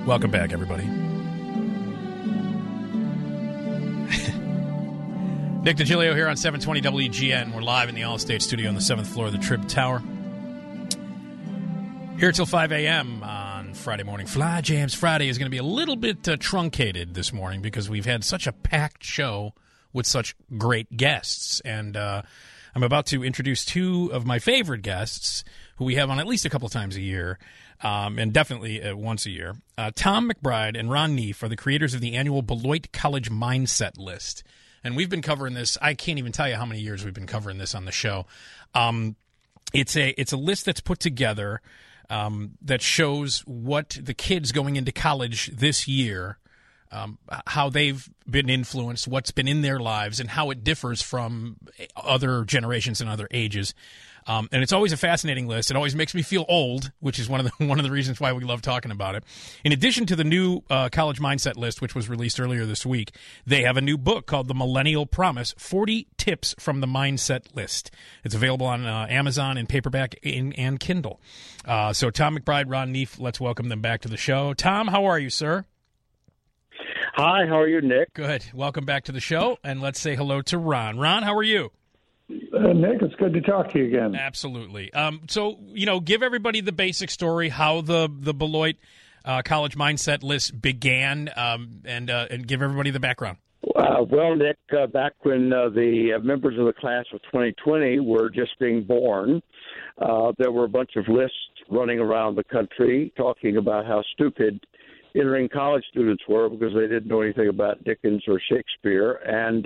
Welcome back, everybody. Nick DiGilio here on 720 WGN. We're live in the Allstate studio on the 7th floor of the Trib Tower. Here till 5 a.m. on Friday morning. Fly Jams Friday is going to be a little bit truncated this morning because we've had such a packed show with such great guests. And I'm about to introduce two of my favorite guests who we have on at least a couple times a year. And definitely once a year. Tom McBride and Ron Neef are the creators of the annual Beloit College Mindset List. And we've been covering this. I can't even tell you how many years we've been covering this on the show. It's a list that's put together that shows what the kids going into college this year, how they've been influenced, what's been in their lives, and how it differs from other generations and other ages. And it's always a fascinating list. It always makes me feel old, which is one of the reasons why we love talking about it. In addition to the new College Mindset List, which was released earlier this week, they have a new book called The Millennial Promise, 40 Tips from the Mindset List. It's available on Amazon in paperback and Kindle. So Tom McBride, Ron Neef, let's welcome them back to the show. Tom, how are you, sir? Hi, how are you, Nick? Good. Welcome back to the show, and let's say hello to Ron. Ron, how are you? Nick, it's good to talk to you again. Absolutely. So, give everybody the basic story, how the Beloit College Mindset List began, and give everybody the background. Well, Nick, back when the members of the class of 2020 were just being born, there were a bunch of lists running around the country talking about how stupid entering college students were because they didn't know anything about Dickens or Shakespeare. And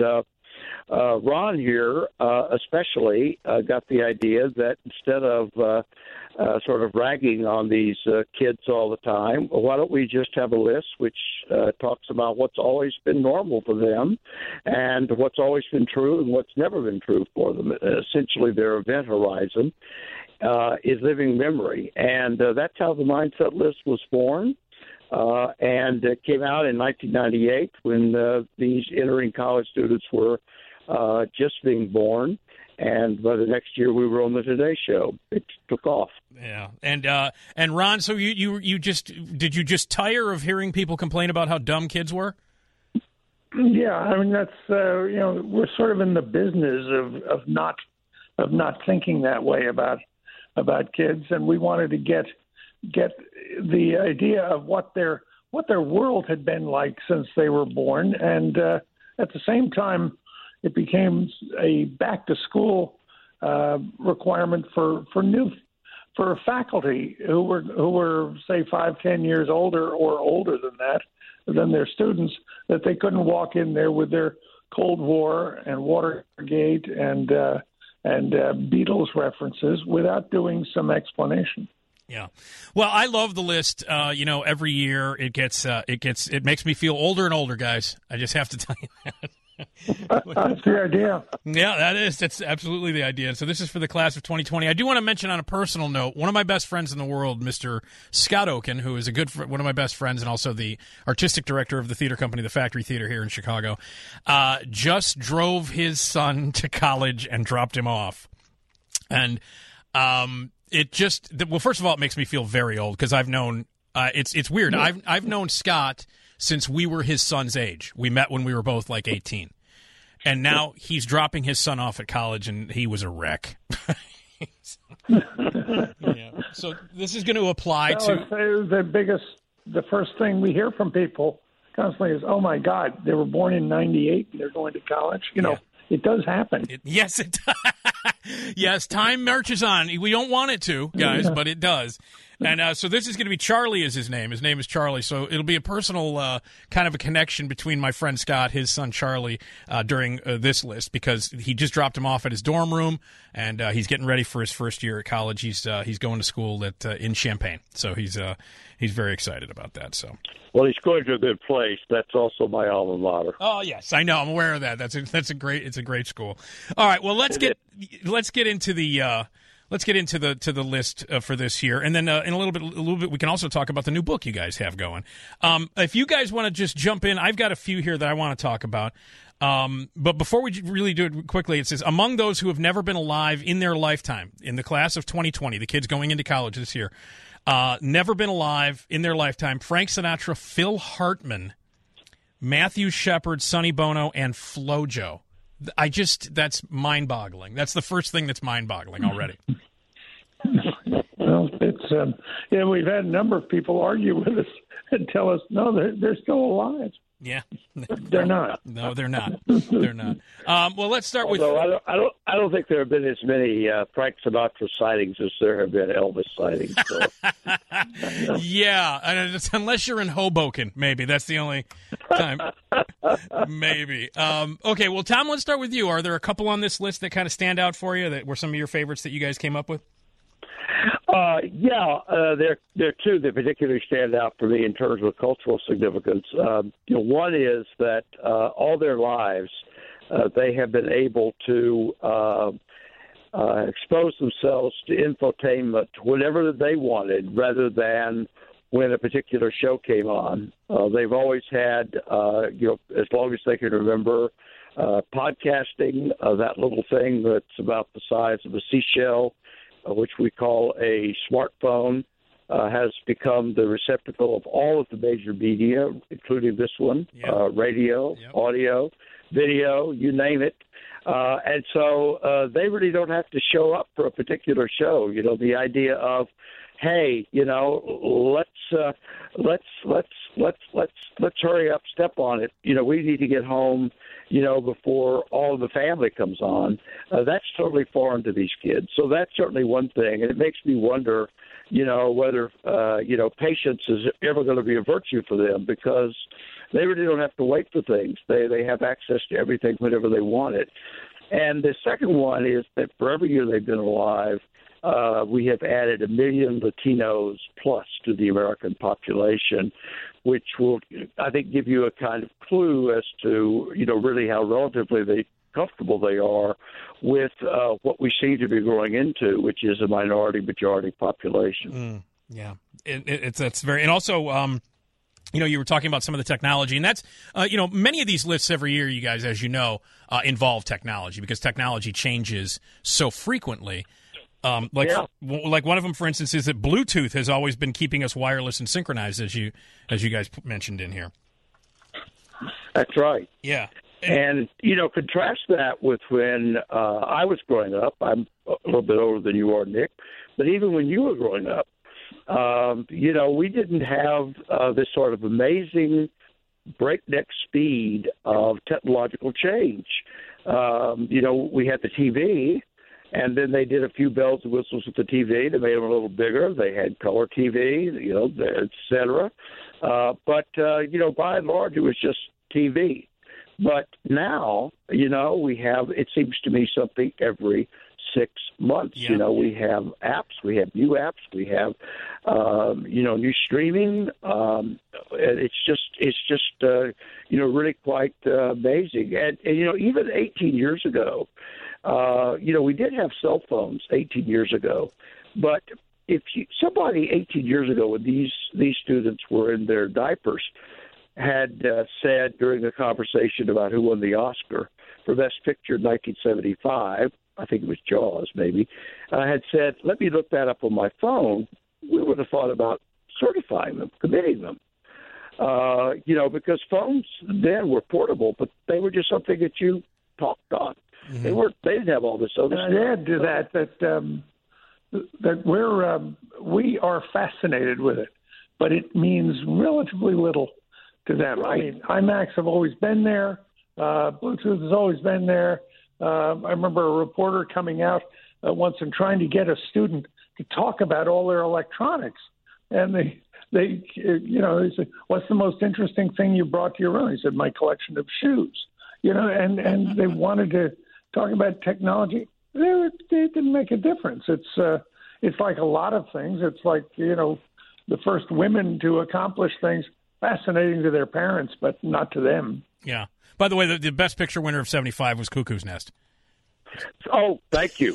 Ron here especially got the idea that instead of sort of ragging on these kids all the time, why don't we just have a list which talks about what's always been normal for them and what's always been true and what's never been true for them. Essentially, their event horizon is living memory. And that's how the Mindset List was born. And it came out in 1998 when these entering college students were just being born, and by the next year we were on the Today Show. It took off. Yeah, and Ron, so you did you just tire of hearing people complain about how dumb kids were? Yeah, I mean that's we're sort of in the business of not thinking that way about kids, and we wanted to get the idea of what their world had been like since they were born, and at the same time, it became a back to school requirement for faculty who were say 5-10 years older or older than their students, that they couldn't walk in there with their Cold War and Watergate and Beatles references without doing some explanation. Yeah. Well, I love the list. Every year it makes me feel older and older, guys. I just have to tell you that. That's the idea. Yeah, that's absolutely the idea. And so this is for the class of 2020. I do want to mention on a personal note, one of my best friends in the world, Mr. Scott Oken, who is one of my best friends and also the artistic director of the theater company, the Factory Theater here in Chicago, just drove his son to college and dropped him off. And first of all, it makes me feel very old because I've known it's weird. I've known Scott since we were his son's age. We met when we were both like 18. And now he's dropping his son off at college, and he was a wreck. Yeah. So this is going to apply to the first thing we hear from people constantly is, "Oh my God, they were born in '98 and they're going to college." It does happen. Yes, it does. Yes, time marches on. We don't want it to, guys, but it does. And so this is going to be Charlie is his name. His name is Charlie. So it'll be a personal kind of a connection between my friend Scott, his son Charlie, during this list, because he just dropped him off at his dorm room, and he's getting ready for his first year at college. He's going to school in Champaign. So he's very excited about that. So. Well, he's going to a good place. That's also my alma mater. Oh yes, I know. I'm aware of that. It's a great school. All right. Well, let's get into the list for this year, and then in a little bit, we can also talk about the new book you guys have going. If you guys want to just jump in, I've got a few here that I want to talk about. But before we really do it quickly, it says, among those who have never been alive in their lifetime, in the class of 2020, the kids going into college this year, never been alive in their lifetime: Frank Sinatra, Phil Hartman, Matthew Shepard, Sonny Bono, and FloJo. That's mind-boggling. That's the first thing that's mind-boggling already. Well, it's we've had a number of people argue with us and tell us no, they're still alive. Yeah, they're not. No, they're not. They're not. Well, let's start with. I don't think there have been as many Frank Sinatra sightings as there have been Elvis sightings. So. Yeah, unless you're in Hoboken, maybe that's the only time. Maybe. Okay. Well, Tom, let's start with you. Are there a couple on this list that kind of stand out for you? That were some of your favorites that you guys came up with? There are two that particularly stand out for me in terms of cultural significance. One is that all their lives they have been able to expose themselves to infotainment whenever they wanted, rather than when a particular show came on. They've always had, as long as they can remember, podcasting, that little thing that's about the size of a seashell, which we call a smartphone, has become the receptacle of all of the major media, including this one, radio, audio, video, you name it. And so they really don't have to show up for a particular show. The idea of, hey, let's hurry up, step on it. We need to get home, before all of the family comes on. That's totally foreign to these kids. So that's certainly one thing. And it makes me wonder, whether, patience is ever going to be a virtue for them, because they really don't have to wait for things. They have access to everything whenever they want it. And the second one is that for every year they've been alive, we have added 1 million Latinos plus to the American population, which will, I think, give you a kind of clue as to, really how relatively comfortable they are with what we seem to be growing into, which is a minority-majority population. Yeah, that's very, and also, you were talking about some of the technology, and that's, many of these lists every year, you guys, as you know, involve technology, because technology changes so frequently. Like one of them, for instance, is that Bluetooth has always been keeping us wireless and synchronized, as you guys mentioned in here. That's right. Yeah. And, contrast that with when I was growing up. I'm a little bit older than you are, Nick. But even when you were growing up, we didn't have this sort of amazing breakneck speed of technological change. We had the TV, and then they did a few bells and whistles with the TV. They made them a little bigger. They had color TV, et cetera. But by and large, it was just TV. But now, we have, it seems to me, something every 6 months. Yeah. We have apps, we have new apps, we have, new streaming. It's just really quite amazing. And, even 18 years ago, we did have cell phones 18 years ago. But if somebody 18 years ago, when these students were in their diapers, had said during a conversation about who won the Oscar for Best Picture in 1975, I think it was Jaws maybe, had said, let me look that up on my phone, we would have thought about certifying them, committing them. Because phones then were portable, but they were just something that you talked on. Mm-hmm. They didn't have all this other stuff. And I'd add to that we are fascinated with it, but it means relatively little to them. Right. I mean, IMAX have always been there. Bluetooth has always been there. I remember a reporter coming out once and trying to get a student to talk about all their electronics. And they said, what's the most interesting thing you brought to your room? He said, my collection of shoes. And they wanted to talk about technology. It didn't make a difference. It's like a lot of things. It's like, the first women to accomplish things. Fascinating to their parents, but not to them. Yeah. By the way, the Best Picture winner of 75 was Cuckoo's Nest. Oh, thank you.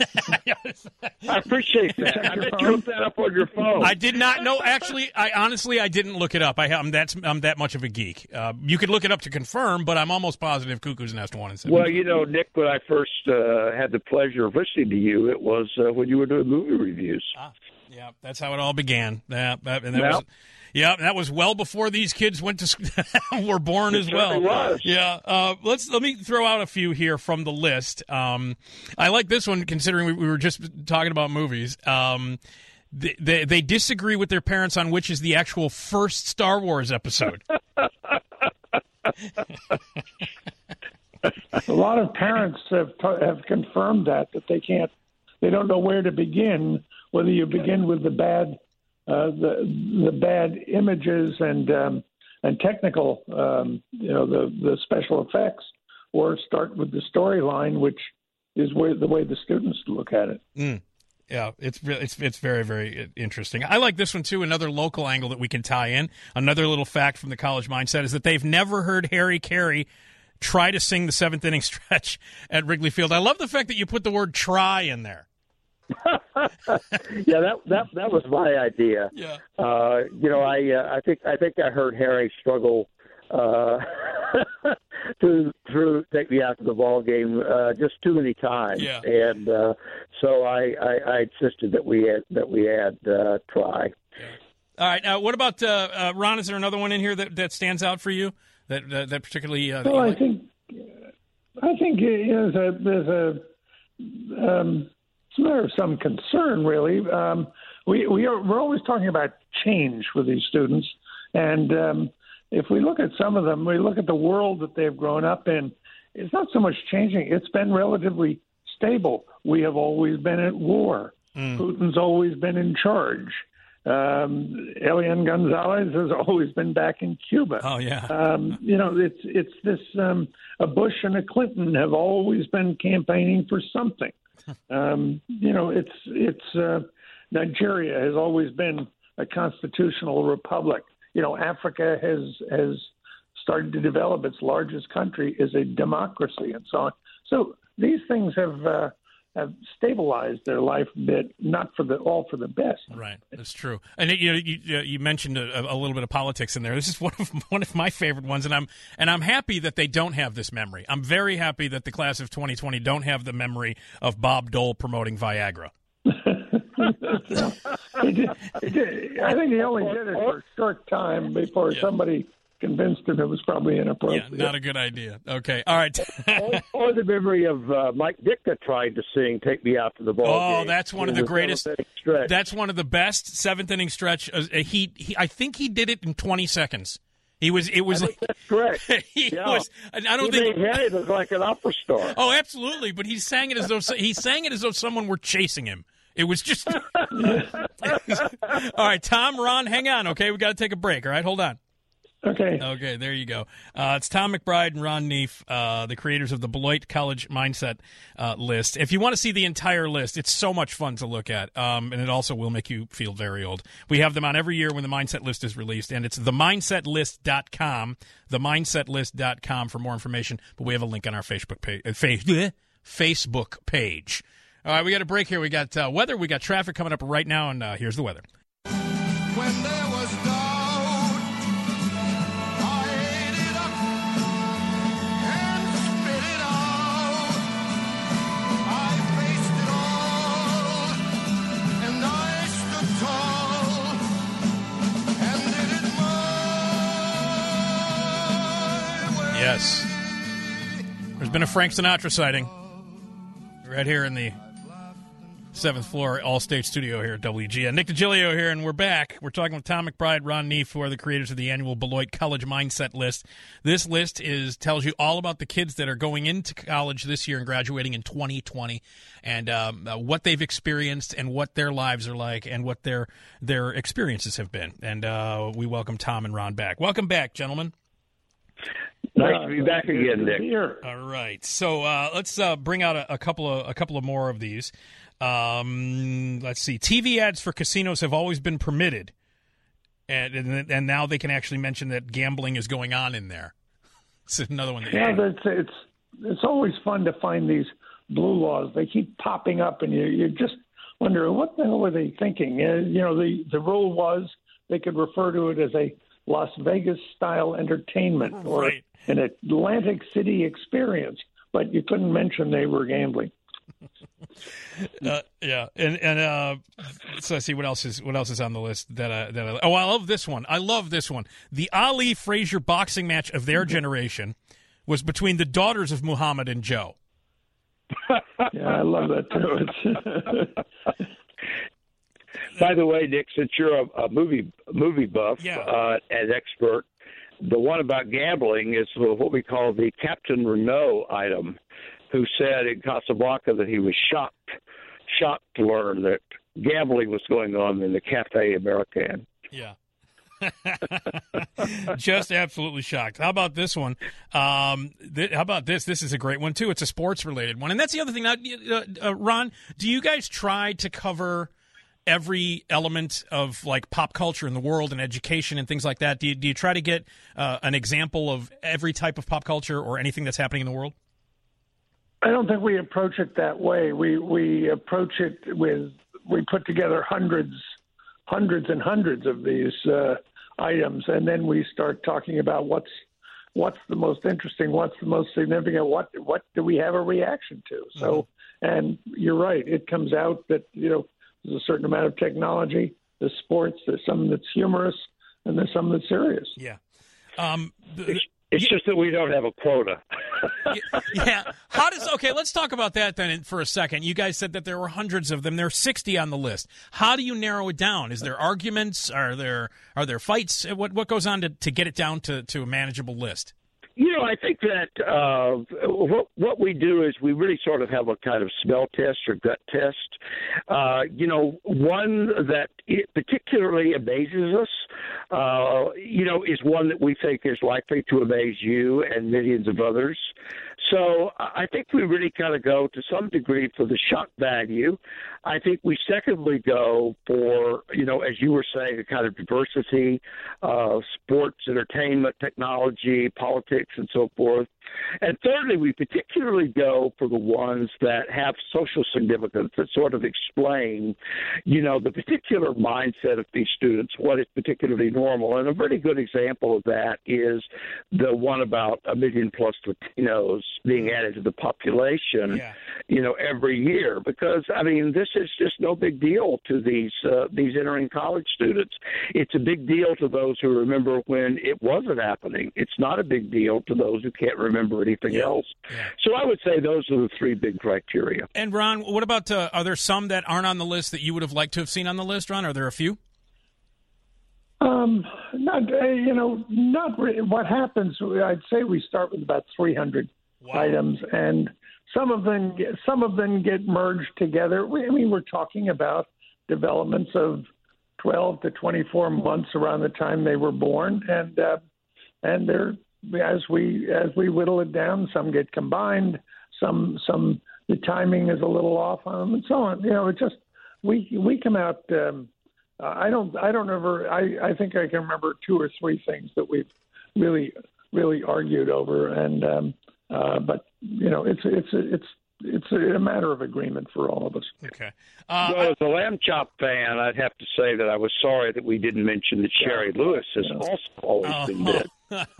I appreciate that. I bet you looked that up on your phone. I did not know. Actually, I didn't look it up. I'm that much of a geek. You could look it up to confirm, but I'm almost positive Cuckoo's Nest won in 75. Well, Nick, when I first had the pleasure of listening to you, it was when you were doing movie reviews. Yeah, that's how it all began. That was well before these kids went to were born as well. Was. Yeah, let me throw out a few here from the list. I like this one considering we were just talking about movies. They disagree with their parents on which is the actual first Star Wars episode. A lot of parents have confirmed that they don't know where to begin. Whether you begin with the bad images and technical, the special effects, or start with the storyline, which is the way the students look at it. Mm. Yeah, it's very, very interesting. I like this one, too. Another local angle that we can tie in. Another little fact from the College Mindset is that they've never heard Harry Carey try to sing the seventh inning stretch at Wrigley Field. I love the fact that you put the word try in there. Yeah, that was my idea. Yeah. I think I heard Harry struggle to take me out to the ball game just too many times. Yeah. And so I insisted that we add try. Yeah. All right. What about Ron? Is there another one in here that stands out for you that particularly? Well, I think there's a it's a matter of some concern, really. We're always talking about change with these students, and if we look at some of them, we look at the world that they've grown up in. It's not so much changing; it's been relatively stable. We have always been at war. Putin's always been in charge. Elian Gonzalez has always been back in Cuba. Oh yeah. It's this. A Bush and a Clinton have always been campaigning for something. Nigeria has always been a constitutional republic. Africa has started to develop its largest country as a democracy and so on. So these things have stabilized their life a bit, not all for the best. Right, that's true. And you mentioned a little bit of politics in there. This is one of my favorite ones, and I'm happy that they don't have this memory. I'm very happy that the class of 2020 don't have the memory of Bob Dole promoting Viagra. I think he only did it for a short time before somebody convinced him it was probably inappropriate. Yeah, not a good idea. Okay, all right. or the memory of Mike Ditka trying to sing "Take Me Out to the Ball Game." Oh, that's one of the greatest. That's one of the best seventh inning stretch. I think he did it in 20 seconds. It was that's correct. He was. I don't he think made look like an opera star. Oh, absolutely. But he sang it as though someone were chasing him. It was just. All right, Tom, Ron, hang on. Okay, we got to take a break. All right, hold on. Okay, there you go. It's Tom McBride and Ron Neef, the creators of the Beloit College Mindset list. If you want to see the entire list, it's so much fun to look at, and it also will make you feel very old. We have them on every year when the Mindset list is released, and it's themindsetlist.com, themindsetlist.com for more information, but we have a link on our Facebook page. All right, we got a break here. We got weather. We got traffic coming up right now, and here's the weather. When there was doubt, I ate it up and spit it out. I faced it all, and I stood tall, and did it my way. Yes. There's been a Frank Sinatra sighting right here in the 7th floor All-State Studio here at WGN. Nick DiGilio here, and we're back. We're talking with Tom McBride, Ron Neef, who are the creators of the annual Beloit College Mindset list. This list tells you all about the kids that are going into college this year and graduating in 2020, and what they've experienced and what their lives are like and what their experiences have been. And we welcome Tom and Ron back. Welcome back, gentlemen. Nice to be back again, Nick. All right, so let's bring out a couple of more of these. Let's see. TV ads for casinos have always been permitted, and now they can actually mention that gambling is going on in there. It's another one. It's always fun to find these blue laws. They keep popping up, and you just wonder what the hell were they thinking. The rule was they could refer to it as a Las Vegas style entertainment or an Atlantic City experience, but you couldn't mention they were gambling. Yeah, and so I see what else is on the list that I love this one. I love this one. The Ali Frazier boxing match of their generation was between the daughters of Muhammad and Joe. Yeah, I love that too. By the way, Nick, since you're a movie buff and expert, the one about gambling is what we call the Captain Renault item, who said in Casablanca that he was shocked to learn that gambling was going on in the Cafe American. Yeah. Just absolutely shocked. How about this one? How about this? This is a great one, too. It's a sports-related one. And that's the other thing. Now, Ron, do you guys try to cover every element of, like, pop culture in the world and education and things like that? Do you try to get an example of every type of pop culture or anything that's happening in the world? I don't think we approach it that way. We approach it with, we put together hundreds and hundreds of these items, and then we start talking about what's the most interesting, what's the most significant, what do we have a reaction to. So, and you're right, it comes out that, you know, there's a certain amount of technology, there's sports, there's some that's humorous, and there's some that's serious. Yeah. It's just that we don't have a quota. Yeah. Okay, let's talk about that then for a second. You guys said that there were hundreds of them. There are 60 on the list. How do you narrow it down? Is there arguments? Are there fights? What goes on to get it down to a manageable list? You know, I think that what we do is we really sort of have a kind of smell test or gut test. You know, one that particularly amazes us, you know, is one that we think is likely to amaze you and millions of others. So I think we really kind of go to some degree for the shock value. I think we secondly go for, you know, as you were saying, a kind of diversity, sports, entertainment, technology, politics, and so forth. And thirdly, we particularly go for the ones that have social significance, that sort of explain, you know, the particular mindset of these students, what is particularly normal. And a very good example of that is the one about 1 million plus Latinos being added to the population, you know, every year. Because, I mean, this is just no big deal to these entering college students. It's a big deal to those who remember when it wasn't happening. It's not a big deal to those who can't remember anything else. So I would say those are the three big criteria. And Ron, what about, are there some that aren't on the list that you would have liked to have seen on the list, Ron? Are there a few? Not really. What happens, I'd say we start with about 300 items, and some of them get merged together. I mean, we're talking about developments of 12 to 24 months around the time they were born, and they're, as we whittle it down, some get combined, some the timing is a little off on them, and so on. You know, it just we come out. I think I can remember 2 or 3 things that we've really argued over, and but you know, it's a matter of agreement for all of us. Okay. Well, as a lamb chop fan, I'd have to say that I was sorry that we didn't mention that Sherry Lewis has also always been dead.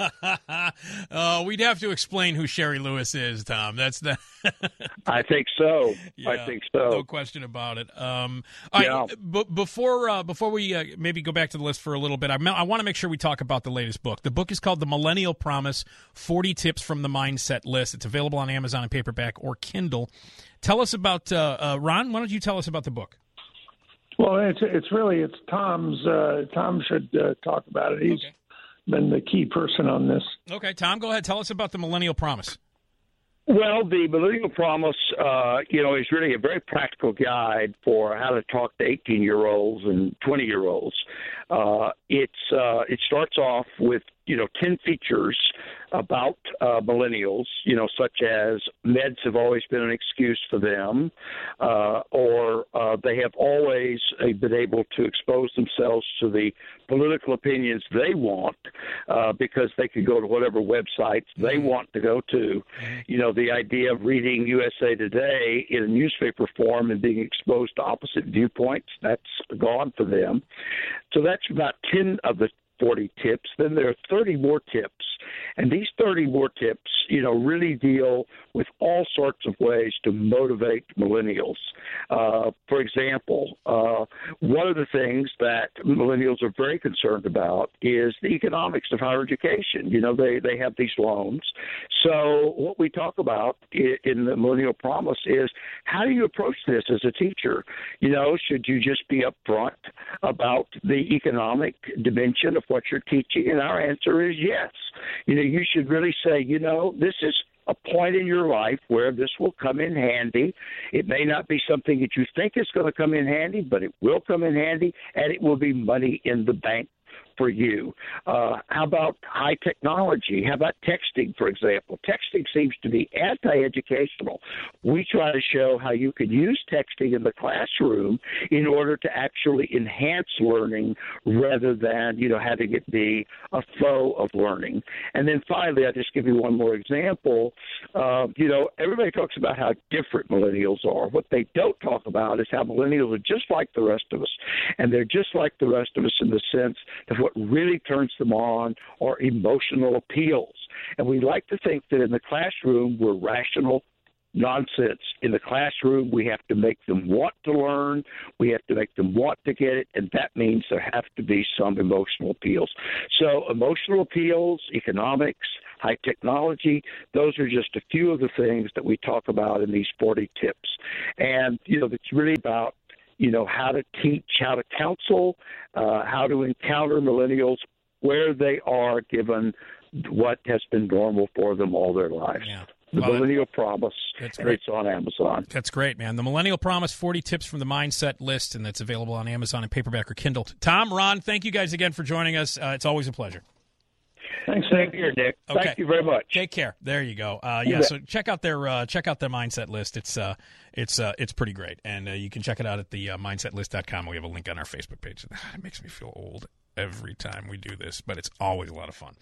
We'd have to explain who Sherry Lewis is, Tom. That's the. I think so. Yeah, I think so. No question about it. All right, before we maybe go back to the list for a little bit, I want to make sure we talk about the latest book. The book is called The Millennial Promise: 40 Tips from the Mindset List. It's available on Amazon in paperback or Kindle. Tell us about Ron. Why don't you tell us about the book? Well, it's Tom's. Tom should talk about it. He's been the key person on this. Okay, Tom, go ahead. Tell us about the Millennial Promise. Well, the Millennial Promise, is really a very practical guide for how to talk to 18-year-olds and 20-year-olds. It starts off with 10 features about millennials, such as meds have always been an excuse for them, or they have always been able to expose themselves to the political opinions they want because they can go to whatever websites they want to go to. The idea of reading USA Today in a newspaper form and being exposed to opposite viewpoints, that's gone for them. So that's about 10 of the 40 tips. Then there are 30 more tips, And these 30 more tips, really deal with all sorts of ways to motivate millennials. For example, one of the things that millennials are very concerned about is the economics of higher education. They have these loans. So what we talk about in the Millennial Promise is, how do you approach this as a teacher? Should you just be upfront about the economic dimension of what you're teaching? And our answer is yes. You should really say, this is a point in your life where this will come in handy. It may not be something that you think is going to come in handy, but it will come in handy, and it will be money in the bank for you. How about high technology? How about texting, for example? Texting seems to be anti-educational. We try to show how you can use texting in the classroom in order to actually enhance learning rather than, having it be a foe of learning. And then finally, I'll just give you one more example. Everybody talks about how different millennials are. What they don't talk about is how millennials are just like the rest of us. And they're just like the rest of us in the sense that what really turns them on are emotional appeals. And we like to think that in the classroom we're rational nonsense. In the classroom, we have to make them want to learn. We have to make them want to get it, and that means there have to be some emotional appeals. So emotional appeals, economics, high technology, those are just a few of the things that we talk about in these 40 tips. And, it's really about how to teach, how to counsel, how to encounter millennials where they are given what has been normal for them all their lives. Yeah. The Millennial Promise, and great. it's on Amazon. That's great, man. The Millennial Promise, 40 tips from the Mindset list, and that's available on Amazon in paperback or Kindle. Tom, Ron, thank you guys again for joining us. It's always a pleasure. Thanks, same here, Nick. Okay. Thank you very much. Take care. There you go. So check out their Mindset list. It's pretty great, and you can check it out at the mindsetlist.com. We have a link on our Facebook page. It makes me feel old every time we do this, but it's always a lot of fun.